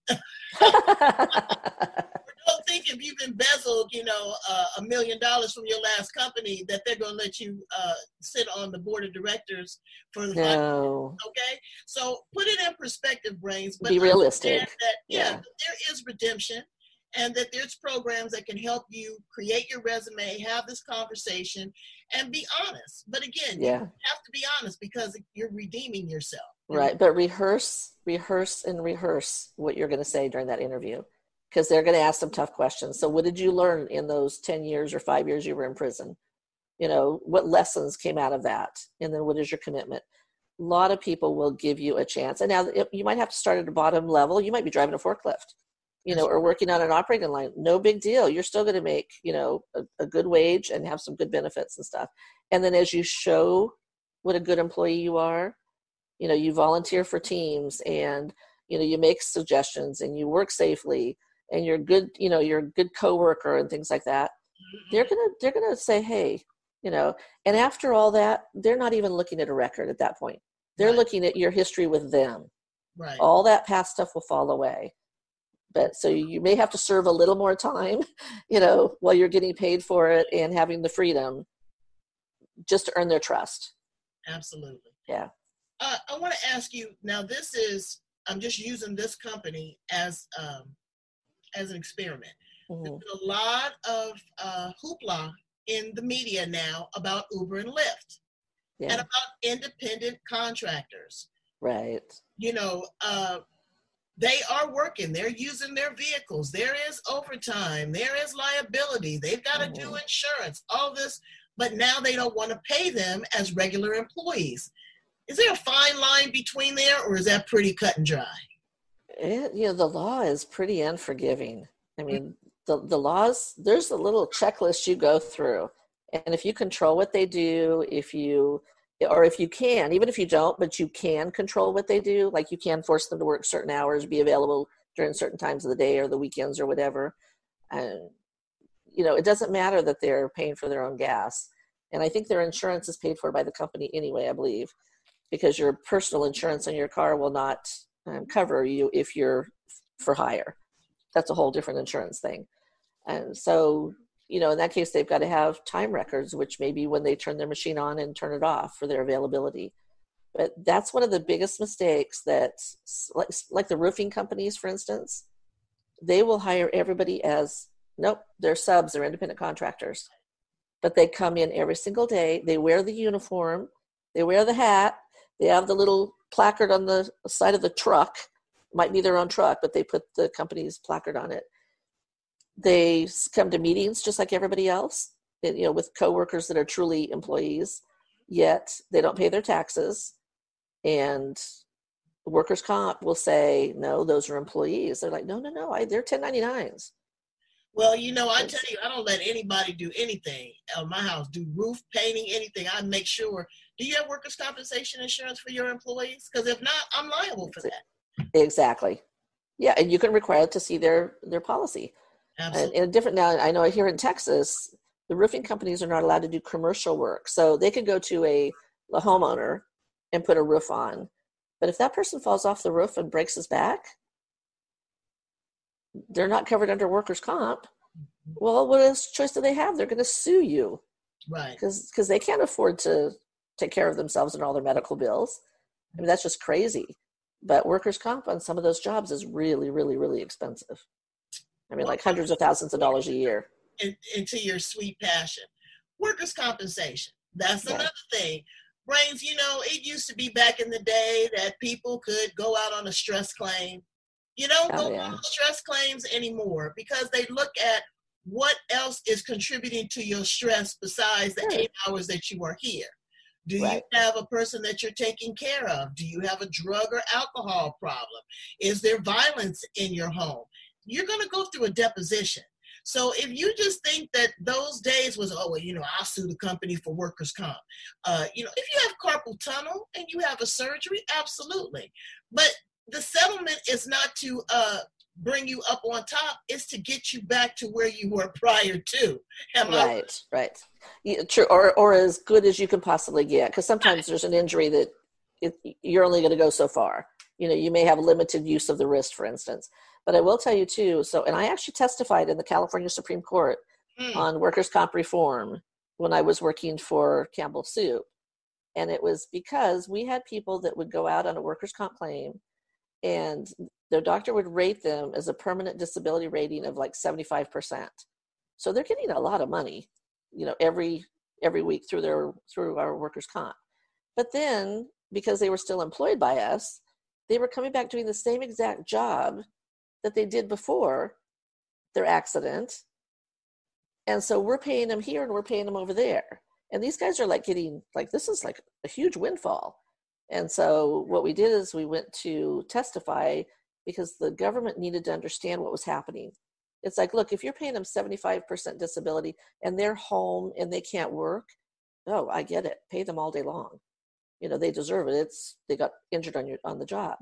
Speaker 4: Don't think if you've embezzled, you know, uh, a million dollars from your last company that they're going to let you uh, sit on the board of directors for the
Speaker 3: no.
Speaker 4: Okay, so put it in perspective, Brains. But
Speaker 3: be realistic.
Speaker 4: That, yeah,
Speaker 3: yeah.
Speaker 4: that there is redemption, and that there's programs that can help you create your resume, have this conversation, and be honest. But again,
Speaker 3: yeah.
Speaker 4: you have to be honest because you're redeeming yourself.
Speaker 3: Right, but rehearse, rehearse, and rehearse what you're going to say during that interview. Because they're going to ask some tough questions. So what did you learn in those ten years or five years you were in prison? You know, what lessons came out of that? And then what is your commitment? A lot of people will give you a chance. And now you might have to start at the bottom level. You might be driving a forklift, you know, or working on an operating line. No big deal. You're still going to make, you know, a, a good wage and have some good benefits and stuff. And then as you show what a good employee you are, you know, you volunteer for teams and, you know, you make suggestions and you work safely, and you're good, you know, you're a good coworker and things like that, they're gonna they're gonna say, hey, you know, and after all that, they're not even looking at a record at that point. They're
Speaker 4: Right.
Speaker 3: looking at your history with them.
Speaker 4: Right.
Speaker 3: All that past stuff will fall away. But so you may have to serve a little more time, you know, while you're getting paid for it and having the freedom just to earn their trust.
Speaker 4: Absolutely.
Speaker 3: Yeah.
Speaker 4: Uh, I want to ask you now. This is I'm just using this company as um, as an experiment.
Speaker 3: Mm-hmm.
Speaker 4: There's been a lot of uh, hoopla in the media now about Uber and Lyft
Speaker 3: Yeah.
Speaker 4: and about independent contractors.
Speaker 3: Right.
Speaker 4: You know, uh, they are working. They're using their vehicles. There is overtime. There is liability. They've got to
Speaker 3: Mhm.
Speaker 4: do insurance, all this. But now they don't want to pay them as regular employees. Is there a fine line between there, or is that pretty cut and dry?
Speaker 3: It, you know, the law is pretty unforgiving. I mean, the, the laws, there's a little checklist you go through. And if you control what they do, if you, or if you can, even if you don't, but you can control what they do, like you can force them to work certain hours, be available during certain times of the day or the weekends or whatever. And, you know, it doesn't matter that they're paying for their own gas. And I think their insurance is paid for by the company anyway, I believe, because your personal insurance on your car will not um, cover you if you're for hire. That's a whole different insurance thing. And so, you know, in that case, they've got to have time records, which may be when they turn their machine on and turn it off for their availability. But that's one of the biggest mistakes that, like, like the roofing companies, for instance, they will hire everybody as, nope, they're subs, they're independent contractors. But they come in every single day, they wear the uniform, they wear the hat, they have the little placard on the side of the truck, might be their own truck, but they put the company's placard on it. They come to meetings just like everybody else, you know, with coworkers that are truly employees, yet they don't pay their taxes. And workers' comp will say, no, those are employees. They're like, no, no, no, I, they're ten ninety-nines.
Speaker 4: Well, you know, I tell you, I don't let anybody do anything at my house, do roof painting, anything. I make sure. Do you have workers' compensation insurance for your employees? Because if not, I'm liable for that.
Speaker 3: Exactly. Yeah, and you can require to see their, their policy.
Speaker 4: Absolutely.
Speaker 3: And, and different now, I know here in Texas, the roofing companies are not allowed to do commercial work. So they could go to a, a homeowner and put a roof on. But if that person falls off the roof and breaks his back, they're not covered under workers' comp. Well, what else choice do they have? They're going to sue you.
Speaker 4: Right.
Speaker 3: Because because they can't afford to take care of themselves and all their medical bills. I mean, that's just crazy. But workers' comp on some of those jobs is really, really, really expensive. I mean, like hundreds of thousands of dollars a year.
Speaker 4: In, into your sweet passion. Workers' compensation. That's
Speaker 3: Yeah.
Speaker 4: another thing. Brains, you know, it used to be back in the day that people could go out on a stress claim. You don't
Speaker 3: Oh,
Speaker 4: go
Speaker 3: yeah.
Speaker 4: on stress claims anymore because they look at what else is contributing to your stress besides the
Speaker 3: Sure.
Speaker 4: eight hours that you are here. Do
Speaker 3: Right.
Speaker 4: you have a person that you're taking care of? Do you have a drug or alcohol problem? Is there violence in your home? You're going to go through a deposition. So if you just think that those days was, oh, well, you know, I'll sue the company for workers' comp. Uh, you know, if you have carpal tunnel and you have a surgery, absolutely. But the settlement is not to uh, bring you up on top. It's to get you back to where you were prior to. Am
Speaker 3: right, I- right. Yeah, true. Or, or as good as you can possibly get. Because sometimes there's an injury that it, you're only going to go so far. You know, you may have limited use of the wrist, for instance. But I will tell you too, so, and I actually testified in the California Supreme Court mm. on workers' comp reform when I was working for Campbell Soup. And it was because we had people that would go out on a workers' comp claim and their doctor would rate them as a permanent disability rating of like seventy-five percent. So they're getting a lot of money, you know, every every week through their through our workers' comp. But then because they were still employed by us, they were coming back doing the same exact job that they did before their accident. And so we're paying them here and we're paying them over there. And these guys are like getting, like, this is like a huge windfall. And so what we did is we went to testify because the government needed to understand what was happening. It's like, look, if you're paying them seventy-five percent disability and they're home and they can't work, oh, I get it. Pay them all day long. You know, they deserve it. It's, they got injured on your, on the job.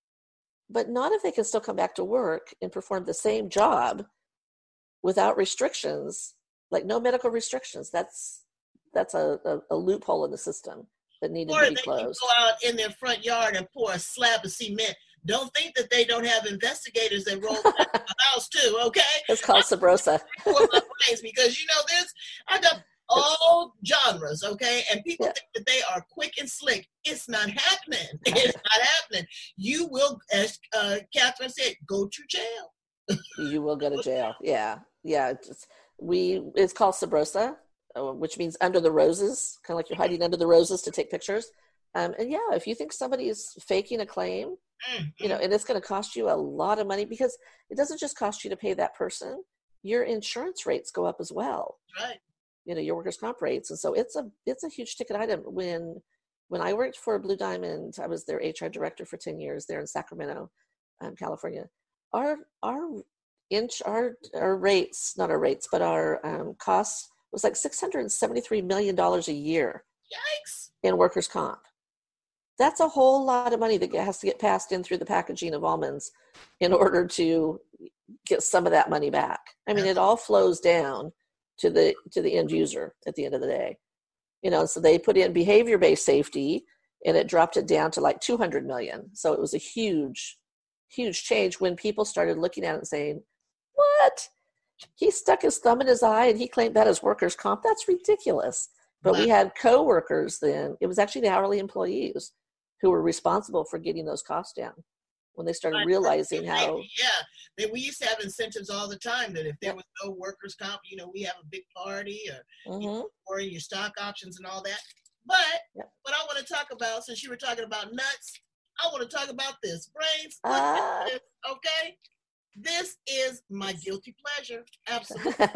Speaker 3: But not if they can still come back to work and perform the same job without restrictions, like no medical restrictions. That's that's a, a, a loophole in the system that needed
Speaker 4: or
Speaker 3: to be
Speaker 4: they
Speaker 3: closed.
Speaker 4: Can go out in their front yard and pour a slab of cement. Don't think that they don't have investigators that roll back to the house too, okay?
Speaker 3: It's called Sabrosa.
Speaker 4: Because, you know, there's, I got all genres, okay? And people
Speaker 3: yeah.
Speaker 4: think that they are quick and slick. It's not happening. It's not happening. You will, as uh, Catherine said, go to jail.
Speaker 3: You will go to jail. Yeah. Yeah. It's, we, it's called Sabrosa, which means under the roses, kind of like you're hiding under the roses to take pictures. Um, and yeah, if you think somebody is faking a claim, mm-hmm. you know, and it's going to cost you a lot of money because it doesn't just cost you to pay that person, your insurance rates go up as well.
Speaker 4: Right.
Speaker 3: You know, your workers' comp rates. And so it's a, it's a huge ticket item. When, when I worked for Blue Diamond, I was their H R director for ten years there in Sacramento, um, California. Our, our inch, our, our rates, not our rates, but our um, costs was like six hundred seventy-three million dollars a year.
Speaker 4: Yikes.
Speaker 3: In workers' comp. That's a whole lot of money that has to get passed in through the packaging of almonds in order to get some of that money back. I mean, it all flows down to the to the end user at the end of the day. You know, so they put in behavior-based safety and it dropped it down to like two hundred million. So it was a huge, huge change when people started looking at it and saying, what? He stuck his thumb in his eye and he claimed that as workers' comp. That's ridiculous. But we had co-workers then. It was actually the hourly employees who were responsible for getting those costs down when they started realizing how.
Speaker 4: Yeah, we used to have incentives all the time that if there yep. was no workers' comp, you know, we have a big party or, mm-hmm. you know, or your stock options and all that. But yep. what I want to talk about, since you were talking about nuts, I want to talk about this. Brains, uh, this, okay? This is my guilty pleasure. Absolutely.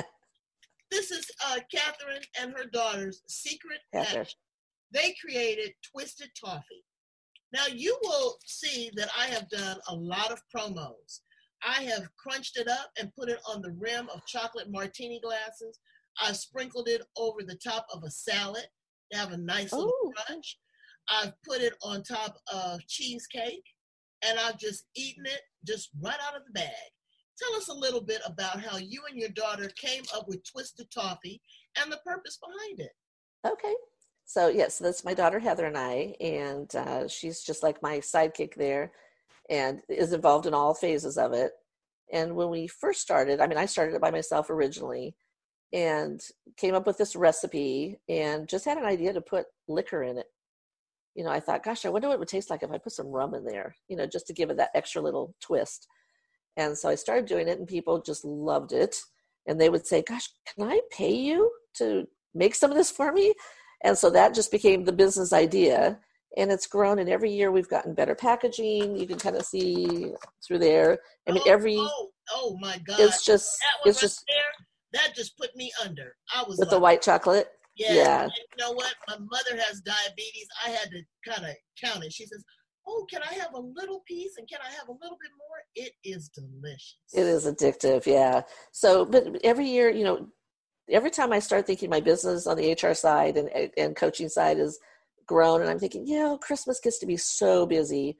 Speaker 4: This is uh, Catherine and her daughter's secret passion. They created Twisted Toffee. Now, you will see that I have done a lot of promos. I have crunched it up and put it on the rim of chocolate martini glasses. I've sprinkled it over the top of a salad to have a nice little Ooh. crunch. I've put it on top of cheesecake, and I've just eaten it just right out of the bag. Tell us a little bit about how you and your daughter came up with Twisted Toffee and the purpose behind it.
Speaker 3: Okay. So, yes, that's my daughter, Heather, and I, and uh, she's just like my sidekick there and is involved in all phases of it. And when we first started, I mean, I started it by myself originally and came up with this recipe and just had an idea to put liquor in it. You know, I thought, gosh, I wonder what it would taste like if I put some rum in there, you know, just to give it that extra little twist. And so I started doing it and people just loved it. And they would say, gosh, can I pay you to make some of this for me? And so that just became the business idea. And it's grown. And every year we've gotten better packaging. You can kind of see through there. I mean,
Speaker 4: oh,
Speaker 3: every,
Speaker 4: oh, oh my God.
Speaker 3: It's just,
Speaker 4: that
Speaker 3: it's
Speaker 4: right
Speaker 3: just,
Speaker 4: there, that just put me under. I was
Speaker 3: with
Speaker 4: like,
Speaker 3: the white chocolate.
Speaker 4: Yeah.
Speaker 3: yeah.
Speaker 4: And you know what? My mother has diabetes. I had to kind of count it. She says, oh, can I have a little piece and can I have a little bit more? It is delicious.
Speaker 3: It is addictive, yeah. So, but every year, you know, every time I start thinking my business on the H R side and and coaching side is grown, and I'm thinking, you know, Christmas gets to be so busy.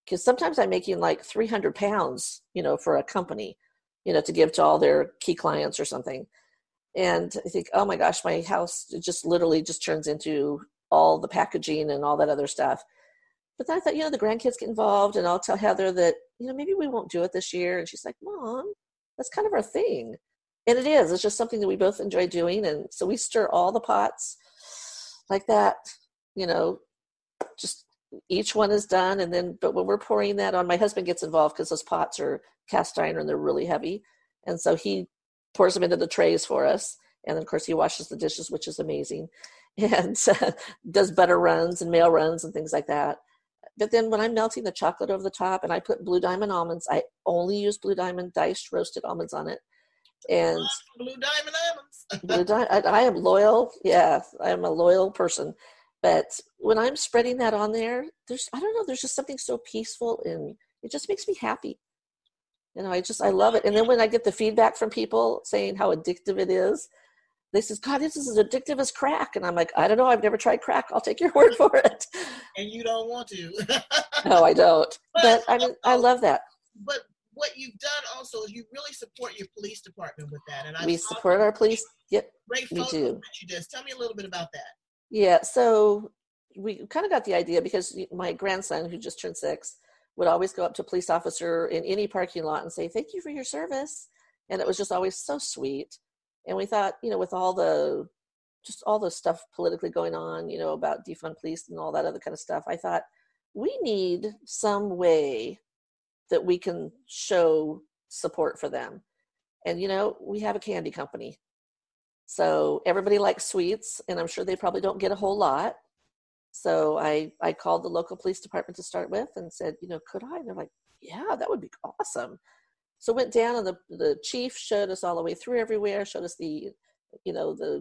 Speaker 3: because sometimes I'm making like three hundred pounds, you know, for a company, you know, to give to all their key clients or something. And I think, oh my gosh, my house just literally just turns into all the packaging and all that other stuff. But then I thought, you know, the grandkids get involved, and I'll tell Heather that, you know, maybe we won't do it this year. And she's like, Mom, that's kind of our thing. And it is. It's just something that we both enjoy doing. And so we stir all the pots like that, you know, just each one is done. And then, but when we're pouring that on, my husband gets involved because those pots are cast iron and they're really heavy. And so he pours them into the trays for us. And then, of course, he washes the dishes, which is amazing, and uh, does butter runs and mail runs and things like that. But then when I'm melting the chocolate over the top and I put Blue Diamond almonds, I only use Blue Diamond diced roasted almonds on it. And
Speaker 4: Blue Diamond almonds.
Speaker 3: Blue Di- I, I am loyal. Yeah, I am a loyal person. But when I'm spreading that on there, there's, I don't know, there's just something so peaceful, and it just makes me happy. You know, I just, I love it. And then when I get the feedback from people saying how addictive it is, they say, God, this is as addictive as crack. And I'm like, I don't know. I've never tried crack. I'll take your word for it.
Speaker 4: And you don't want to.
Speaker 3: No, I don't. But, but I mean, I love that.
Speaker 4: But what you've done also is you really support your police department with that. And I
Speaker 3: we support our police. Yep,
Speaker 4: great
Speaker 3: we do.
Speaker 4: That you just tell me a little bit about that.
Speaker 3: Yeah, so we kind of got the idea because my grandson, who just turned six, would always go up to a police officer in any parking lot and say, thank you for your service. And it was just always so sweet. And we thought, you know, with all the, just all the stuff politically going on, you know, about defund police and all that other kind of stuff, I thought we need some way that we can show support for them. And, you know, we have a candy company. So everybody likes sweets, and I'm sure they probably don't get a whole lot. So I, I called the local police department to start with and said, you know, could I? And they're like, yeah, that would be awesome. So went down, and the, the chief showed us all the way through everywhere, showed us the, you know, the,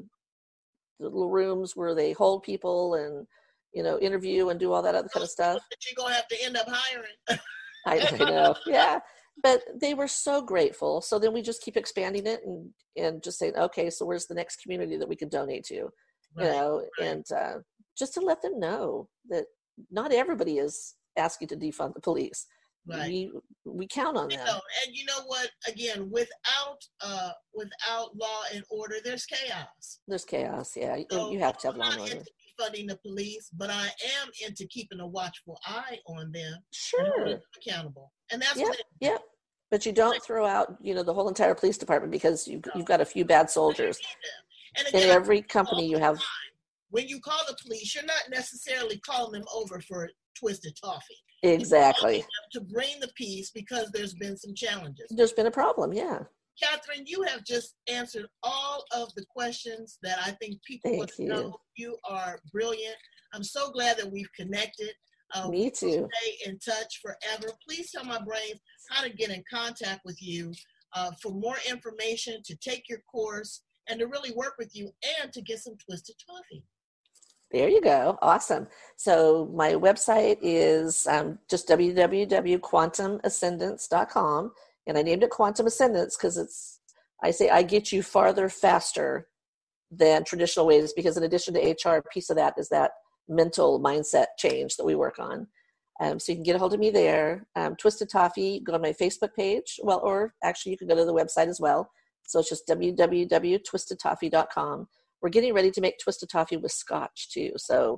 Speaker 3: the little rooms where they hold people and, you know, interview and do all that other kind of stuff.
Speaker 4: You're going to have to end up hiring.
Speaker 3: I, I know, yeah. But they were so grateful. So then we just keep expanding it and, and just saying, okay, so where's the next community that we can donate to? Right, you know, right. and uh, just to let them know that not everybody is asking to defund the police. Right. We we count on
Speaker 4: you
Speaker 3: them.
Speaker 4: Know, and you know what? Again, without uh, without law and order, there's chaos.
Speaker 3: There's chaos. Yeah,
Speaker 4: so
Speaker 3: you have to have law and
Speaker 4: I'm
Speaker 3: order.
Speaker 4: Not into defunding the police, but I am into keeping a watchful eye on them.
Speaker 3: Sure.
Speaker 4: And accountable, and that's
Speaker 3: yep,
Speaker 4: what. It
Speaker 3: yep. But you don't throw out, you know, the whole entire police department because you've you've got a few bad soldiers.
Speaker 4: And again,
Speaker 3: in every company you have.
Speaker 4: When you call the police, you're not necessarily calling them over for twisted toffee.
Speaker 3: Exactly.
Speaker 4: To bring the peace because there's been some challenges.
Speaker 3: There's been a problem, yeah.
Speaker 4: Catherine, you have just answered all of the questions that I think people
Speaker 3: Thank
Speaker 4: want to
Speaker 3: you.
Speaker 4: know. You are brilliant. I'm so glad that we've connected. Uh,
Speaker 3: Me too.
Speaker 4: Stay in touch forever. Please tell my brains how to get in contact with you uh, for more information, to take your course, and to really work with you and to get some twisted toffee.
Speaker 3: There you go. Awesome. So my website is um, just w w w dot quantum ascendance dot com. And I named it Quantum Ascendance because it's, I say I get you farther faster than traditional ways, because in addition to H R, a piece of that is that mental mindset change that we work on. Um, so you can get a hold of me there. Um, Twisted Toffee, go to my Facebook page. Well, or actually you can go to the website as well. So it's just w w w dot twisted toffee dot com. We're getting ready to make Twisted Toffee with scotch too. So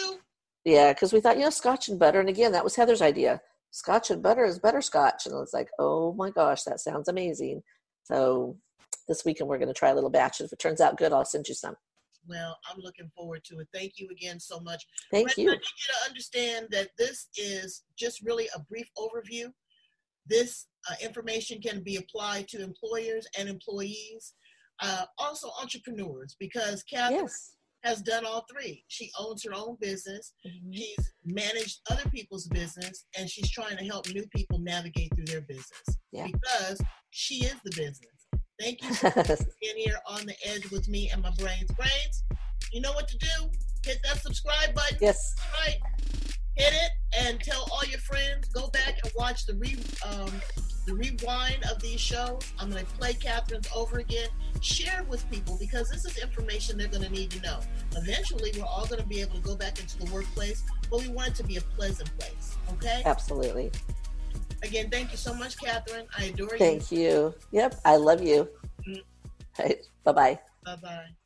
Speaker 3: yeah, because we thought, you know, scotch and butter. And again, that was Heather's idea. Scotch and butter is butterscotch. And it's like, oh my gosh, that sounds amazing. So this weekend we're going to try a little batch. If it turns out good, I'll send you some.
Speaker 4: Well, I'm looking forward to it. Thank you again so much.
Speaker 3: Thank
Speaker 4: Brent,
Speaker 3: you.
Speaker 4: I need you to understand that this is just really a brief overview. This uh, information can be applied to employers and employees, uh, also entrepreneurs, because Catherine yes. has done all three. She owns her own business. Mm-hmm. She's managed other people's business, and she's trying to help new people navigate through their business yeah. because she is the business. Thank you for being here on the edge with me and my brains. Brains, you know what to do. Hit that subscribe button.
Speaker 3: Yes.
Speaker 4: Right. Hit it and tell all your friends. Go back and watch the re um, the rewind of these shows. I'm going to play Catherine's over again, share it with people, because this is information they're going to need to know. Eventually, we're all going to be able to go back into the workplace, but we want it to be a pleasant place, okay?
Speaker 3: Absolutely.
Speaker 4: Again, thank you so much, Catherine. I adore you.
Speaker 3: Thank you. Yep, I love you. Mm-hmm. Right. Bye-bye.
Speaker 4: Bye-bye.